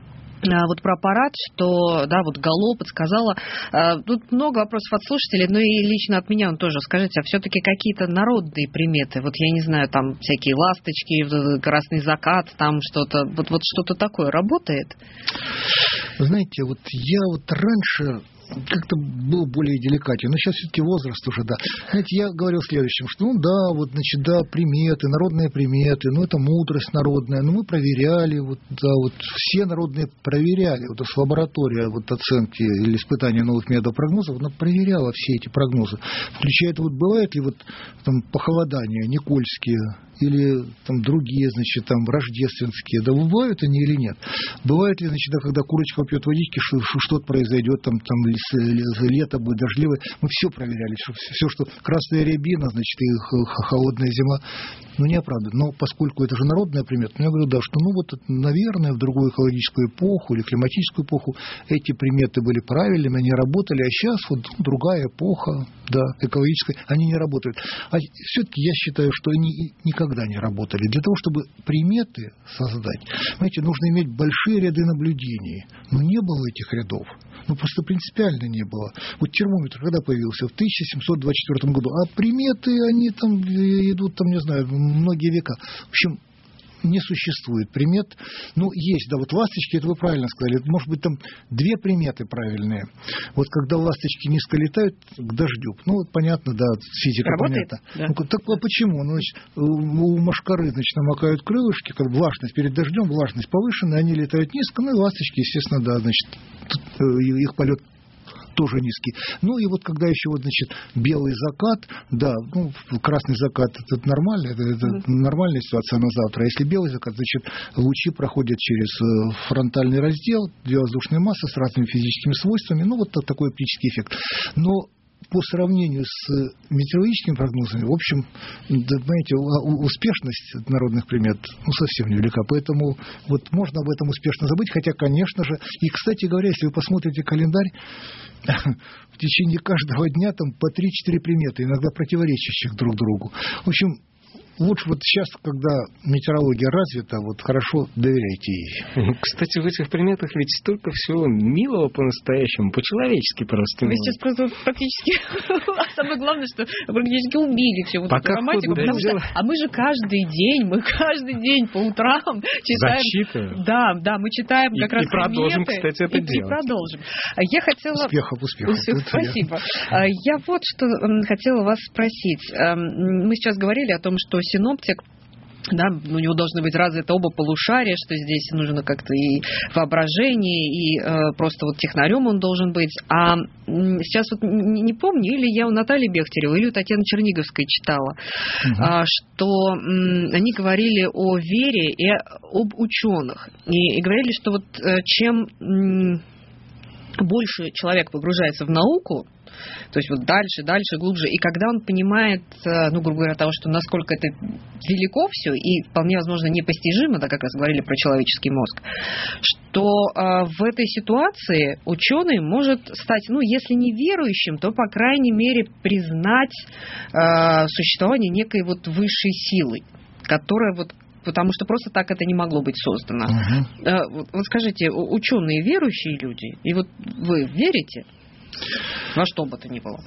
вот про аппарат, что, да, вот Гало подсказала. Тут много вопросов от слушателей, но и лично от меня он тоже. Скажите, а все-таки какие-то народные приметы? Вот я не знаю, там всякие ласточки, красный закат, там что-то, вот что-то такое работает? Знаете, вот я вот раньше как-то был более деликатен, но сейчас все-таки возраст уже, да. Знаете, я говорил следующем, что, приметы, народные приметы, это мудрость народная, мы проверяли, все народные проверяли, в лаборатории оценки или испытания новых методов прогнозов, она проверяла все эти прогнозы, включая, бывает ли похолодания никольские, или другие, рождественские, бывают они или нет? Бывает ли, когда курочка пьет водички, что-то произойдет, лето будет дождливое? Мы все проверяли, все, что красная рябина, и холодная зима, неоправданно. Но поскольку это же народная примета, я говорю, что, наверное, в другую экологическую эпоху или климатическую эпоху эти приметы были правильными, они работали, а сейчас другая эпоха, экологическая, они не работают. А все-таки я считаю, что они никогда не работали. Для того, чтобы приметы создать, нужно иметь большие ряды наблюдений. Но не было этих рядов. Просто принципиально не было. Термометр когда появился? В 1724 году. А приметы, они идут, многие века. В общем, не существует примет. Есть, ласточки, это вы правильно сказали. Это, может быть, две приметы правильные. Когда ласточки низко летают к дождю. Понятно, физика работает, понятна. Да. Так почему? У мошкары, намокают крылышки, влажность перед дождем, влажность повышенная, они летают низко, и ласточки, естественно, их полет тоже низкий. Когда еще белый закат, красный закат, это нормально, это нормальная ситуация на завтра. А если белый закат, лучи проходят через фронтальный раздел, две воздушные массы с разными физическими свойствами, такой оптический эффект. Но по сравнению с метеорологическими прогнозами, в общем, понимаете, успешность народных примет совсем невелика. Поэтому можно об этом успешно забыть, хотя, конечно же, и, кстати говоря, если вы посмотрите календарь, в течение каждого дня по 3-4 приметы, иногда противоречащих друг другу. В общем, лучше сейчас, когда метеорология развита, хорошо доверяйте ей. Кстати, в этих приметах ведь столько всего милого по-настоящему, по-человечески просто. Вы сейчас просто практически, самое главное, что практически убили всю эту грамматику, потому что, мы же каждый день по утрам читаем. Зачитываем. Да, мы читаем как раз приметы. И продолжим, кстати, это делать. И продолжим. Я хотела... Успехов. Спасибо. Я что хотела вас спросить. Мы сейчас говорили о том, что синоптик, у него должны быть развиты оба полушария, что здесь нужно как-то и воображение, и просто технарем он должен быть. А сейчас не помню, или я у Натальи Бехтеревой, или у Татьяны Черниговской читала, что они говорили о вере и об ученых. И говорили, что чем больше человек погружается в науку, то есть дальше, глубже. И когда он понимает, грубо говоря, того, что насколько это велико все и вполне возможно непостижимо, как раз говорили про человеческий мозг, что в этой ситуации ученый может стать, если не верующим, то, по крайней мере, признать существование некой высшей силы, которая потому что просто так это не могло быть создано. Скажите, ученые верующие люди, и вы верите? Во что бы то ни было.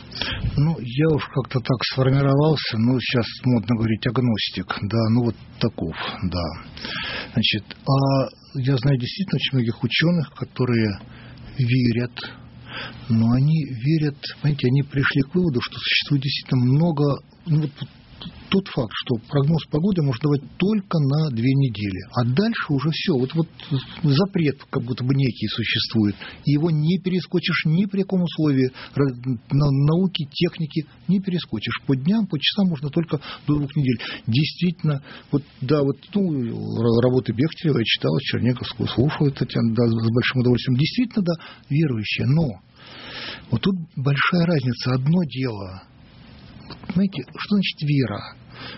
Я уж как-то так сформировался, сейчас модно говорить агностик, таков, да. Я знаю действительно очень многих ученых, которые верят, но они верят, понимаете, они пришли к выводу, что существует действительно много, тот факт, что прогноз погоды можно давать только на 2 недели, а дальше уже все. Запрет как будто бы некий существует, и его не перескочишь ни при каком условии науки, техники, не перескочишь. По дням, по часам можно только до 2 недель. Действительно, работы Бехтерева я читал, Черниговскую слушал, Татьяна, с большим удовольствием. Действительно, верующие, но тут большая разница. Одно дело, знаете, что значит вера?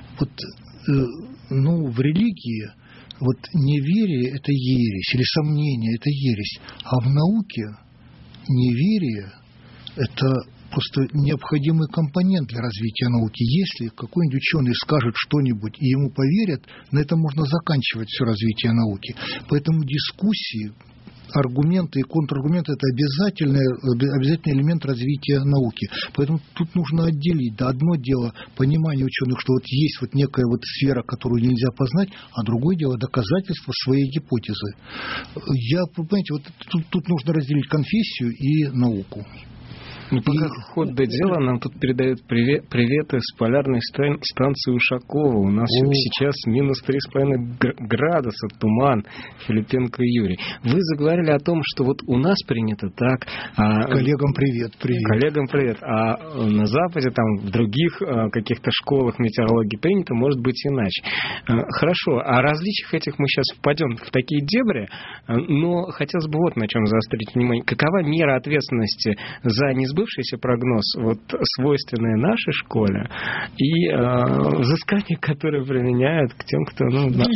В религии неверие – это ересь, или сомнение – это ересь. А в науке неверие – это просто необходимый компонент для развития науки. Если какой-нибудь ученый скажет что-нибудь, и ему поверят, на этом можно заканчивать все развитие науки. Поэтому дискуссии аргументы и контраргументы – это обязательный элемент развития науки. Поэтому тут нужно отделить. Да, одно дело понимание ученых, что вот есть вот некая вот сфера, которую нельзя познать, а другое дело доказательства своей гипотезы. Понимаете, вот тут нужно разделить конфессию и науку. Ну, пока ход до дела, нам тут передают приветы с полярной станции Ушакова. У нас сейчас минус 3,5 градуса, туман. Филипенко Юрий. Вы заговорили о том, что вот у нас принято так. Коллегам привет. Коллегам привет. А на Западе, там, в других каких-то школах метеорологии принято, может быть, иначе. Хорошо. О различиях этих мы сейчас впадем в такие дебри, но хотелось бы вот на чем заострить внимание. Какова мера ответственности за несбывшийся прогноз, вот, свойственные нашей школе, и взыскания, которые применяют к тем, кто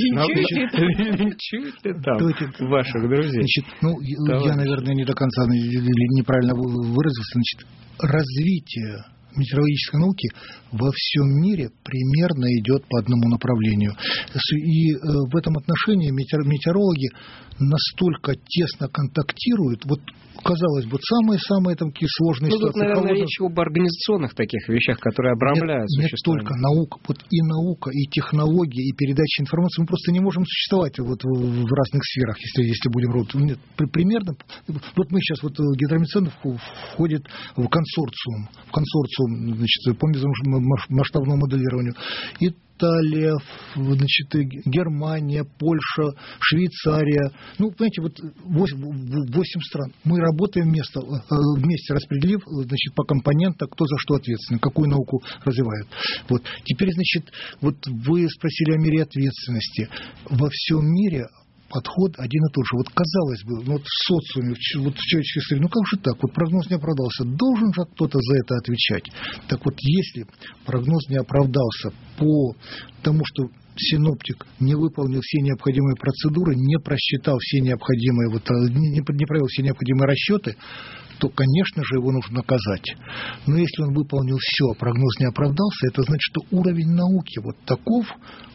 линчует там ваших друзей. Значит, я, наверное, не до конца неправильно выразился. Значит, развитие метеорологической науки во всем мире примерно идет по одному направлению. И в этом отношении метеорологи настолько тесно контактируют, вот, казалось бы, самые такие сложные ситуации. Тут, наверное, речь об организационных таких вещах, которые обрамляют существование. Не только наука, вот и наука, и технологии, и передача информации. Мы просто не можем существовать вот в разных сферах, если будем... Нет, примерно... Вот мы сейчас, вот Гидромедцентр входит в консорциум, значит, по масштабному моделированию. Италия, значит, Германия, Польша, Швейцария. Понимаете, вот 8 стран. Мы работаем вместе, распределив, значит, по компонентам, кто за что ответственен, какую науку развивают. Вот. Теперь, значит, вот вы спросили о мере ответственности. Во всем мире подход один и тот же. Вот казалось бы, вот в социуме, вот в человеческой среде, как же так? Вот прогноз не оправдался. Должен же кто-то за это отвечать. Так вот, если прогноз не оправдался по тому, что синоптик не выполнил все необходимые процедуры, не просчитал все необходимые, не провел все необходимые расчеты, то, конечно же, его нужно наказать. Но если он выполнил все, а прогноз не оправдался, это значит, что уровень науки вот таков,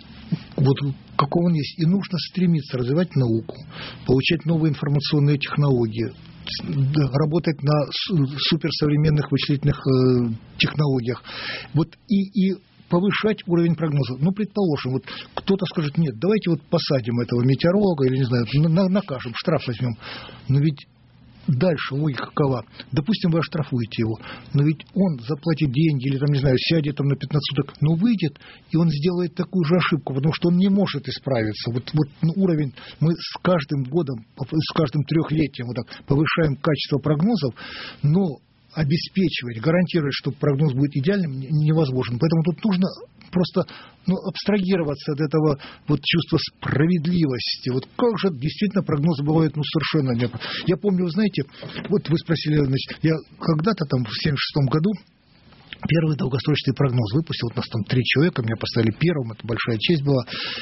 вот каков он есть, и нужно стремиться развивать науку, получать новые информационные технологии, работать на суперсовременных вычислительных технологиях, вот и повышать уровень прогноза. Предположим, вот кто-то скажет: нет, давайте вот посадим этого метеоролога, или, не знаю, накажем, штраф возьмем. Но ведь дальше логика какова? Допустим, вы оштрафуете его, но ведь он заплатит деньги или, там, не знаю, сядет там на 15 суток, но выйдет, и он сделает такую же ошибку, потому что он не может исправиться. Вот уровень, мы с каждым годом, с каждым трехлетием вот так повышаем качество прогнозов, но обеспечивать, гарантировать, что прогноз будет идеальным, невозможно. Поэтому тут нужно просто абстрагироваться от этого вот чувства справедливости. Вот как же действительно прогнозы бывают совершенно неправильно. Я помню, вы знаете, вот вы спросили, значит, я когда-то там в 1976 году первый долгосрочный прогноз выпустил. У нас там 3 человека, меня поставили первым, это большая честь была.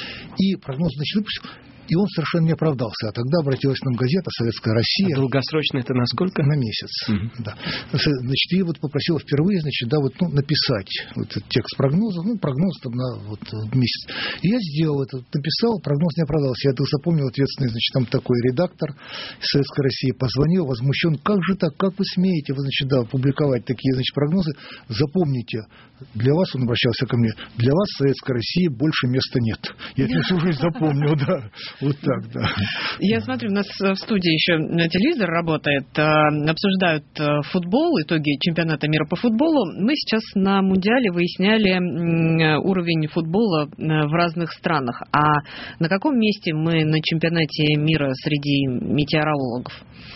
И прогноз, значит, выпустил. И он совершенно не оправдался. А тогда обратилась к нам газета «Советская Россия». А долгосрочно это насколько? На месяц. Да. Значит, и вот попросила впервые, значит, написать вот этот текст прогноза. Прогноз там на месяц. И я сделал это, написал, прогноз не оправдался. Я запомнил ответственный, значит, там такой редактор «Советской России» позвонил, возмущен: как же так, как вы смеете, вы, значит, публиковать такие, значит, прогнозы? Запомните, для вас, он обращался ко мне, для вас в Советской России больше места нет. Я это всю жизнь запомнил, да. Вот так, да. Я смотрю, у нас в студии еще телевизор работает, обсуждают футбол, итоги чемпионата мира по футболу. Мы сейчас на Мундиале выясняли уровень футбола в разных странах. А на каком месте мы на чемпионате мира среди метеорологов?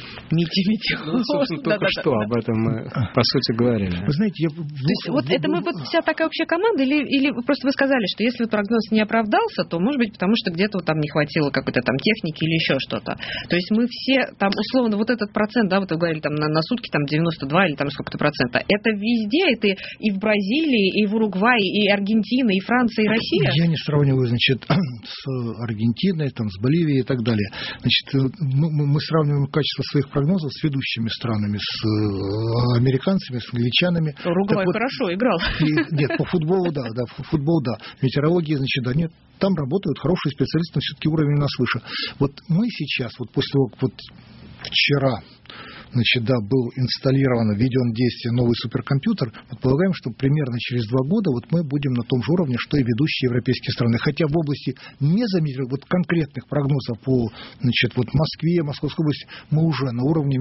Собственно, только что об этом мы, по сути, говорили. Вы знаете, То есть, вот это мы вся такая общая команда, или просто вы сказали, что если прогноз не оправдался, то, может быть, потому что где-то там не хватило какой-то там техники или еще что-то. То есть мы все, там, условно, вот этот процент, да, вот вы говорили, там, на сутки там 92 или там сколько-то процента, это везде, это и в Бразилии, и в Уругвае, и Аргентина, и Франция, и Россия? Я не сравниваю, значит, с Аргентиной, там, с Боливией и так далее. Значит, мы сравниваем качество своих прогнозов с ведущими странами, с американцами, с англичанами. Уругвай хорошо играл. Нет, по футболу, да, футбол, да. Метеорология, значит, да, нет. Там работают хорошие специалисты, но все-таки уровень у нас выше. Вот мы сейчас, вот после того, вот вчера был инсталлирован, введен в действие новый суперкомпьютер, предполагаем, что примерно через 2 года мы будем на том же уровне, что и ведущие европейские страны. Хотя в области конкретных прогнозов по Москве, Московской области мы уже на уровне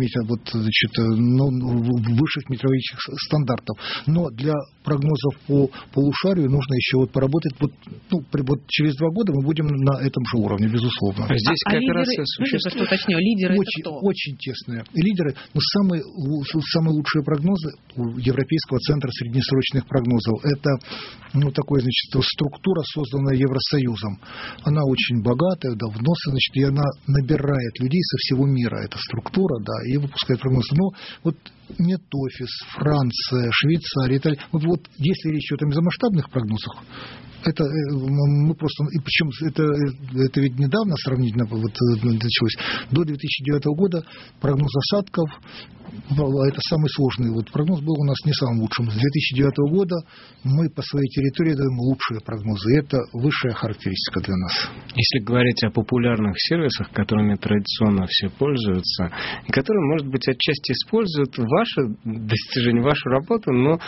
высших метеорологических стандартов. Но для прогнозов по полушарию нужно еще поработать. Через 2 года мы будем на этом же уровне, безусловно. Здесь кооперация существует. Лидеры очень, это кто? Очень тесные. Лидеры, самые лучшие прогнозы у Европейского центра среднесрочных прогнозов. Это структура, созданная Евросоюзом. Она очень богатая, давно, и она набирает людей со всего мира. Эта структура, и выпускает прогнозы. Но Метофис, Франция, Швейцария, Италия. Если речь идет о международных прогнозах, это мы просто, и причем это ведь недавно сравнительно началось. До 2009 года прогноз осадков, это самый сложный прогноз был у нас не самым лучшим. С 2009 года мы по своей территории даем лучшие прогнозы. И это высшая характеристика для нас. Если говорить о популярных сервисах, которыми традиционно все пользуются, и которые, может быть, отчасти используют ваши достижения, вашу работу, но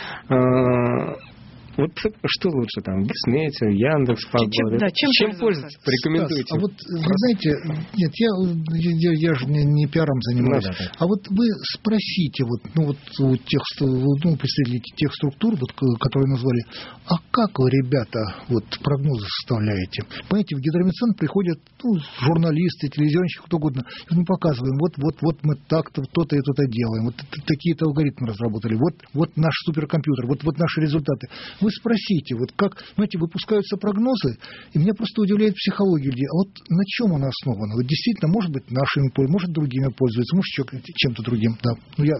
что лучше там? Гисметео, Яндекс.Погода. Чем пользоваться? Порекомендуйте. Стас, вы знаете, нет, я же не пиаром занимаюсь. А вы спросите у тех представителей тех структур, которые назвали, а как вы, ребята, прогнозы составляете? Понимаете, в Гидрометцентр приходят журналисты, телевизионщики, кто угодно, и мы показываем, мы так-то, то-то и то-то делаем, такие-то алгоритмы разработали, наш суперкомпьютер, наши результаты. Вы спросите, как, выпускаются прогнозы, и меня просто удивляет психология людей. А на чем она основана? Действительно, может быть, нашими, может, другими пользуются, может, еще чем-то другим. Да. Я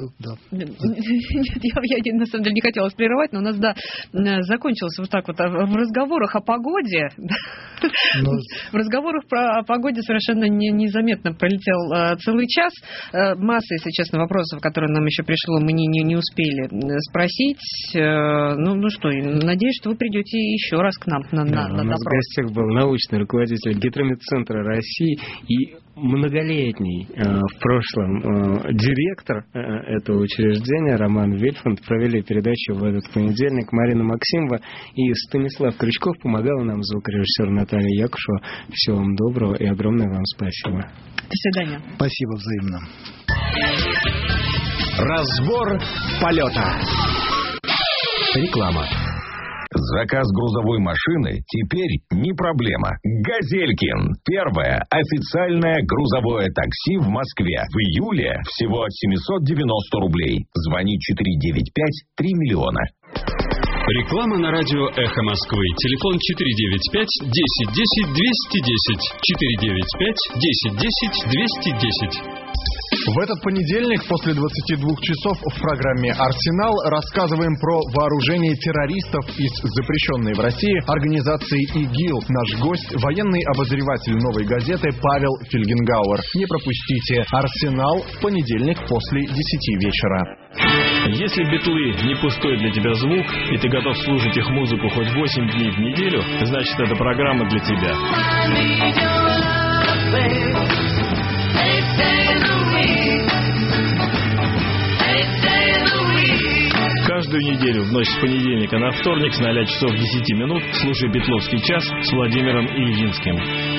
на самом деле не хотела вас прерывать, но у нас, закончилось в разговорах о погоде. В разговорах о погоде совершенно незаметно пролетел целый час. Масса, если честно, вопросов, которые нам еще пришло, мы не успели спросить. Надеюсь, что вы придете еще раз к нам на допрос. У нас в гостях был научный руководитель Гидрометцентра России и многолетний в прошлом директор этого учреждения Роман Вельфанд. Провели передачу в этот понедельник Марина Максимова и Станислав Крючков. Помогала нам звукорежиссер Наталья Якушева. Всего вам доброго и огромное вам спасибо. До свидания. Спасибо взаимно. Разбор полета. Реклама. Заказ грузовой машины теперь не проблема. «Газелькин» – первое официальное грузовое такси в Москве. В июле всего 790 рублей. Звони 495-3 миллиона. Реклама на радио «Эхо Москвы». Телефон 495-1010-210. 495-1010-210. В этот понедельник после 22 часов в программе «Арсенал» рассказываем про вооружение террористов из запрещенной в России организации ИГИЛ. Наш гость – военный обозреватель «Новой газеты» Павел Фельгенгауэр. Не пропустите «Арсенал» в понедельник после 10 вечера. Если битлы не пустой для тебя звук, и ты готов слушать их музыку хоть 8 дней в неделю, значит, эта программа для тебя. Каждую неделю в ночь с понедельника на вторник с 0 часов 10 минут слушай «Битловский час» с Владимиром Ильинским.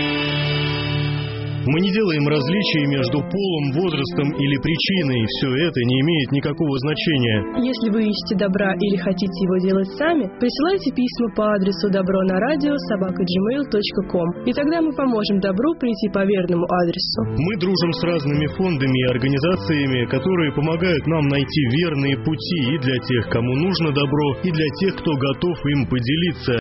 Мы не делаем различий между полом, возрастом или причиной. Все это не имеет никакого значения. Если вы ищете добра или хотите его делать сами, присылайте письма по адресу добронарадио@gmail.com. И тогда мы поможем добру прийти по верному адресу. Мы дружим с разными фондами и организациями, которые помогают нам найти верные пути и для тех, кому нужно добро, и для тех, кто готов им поделиться.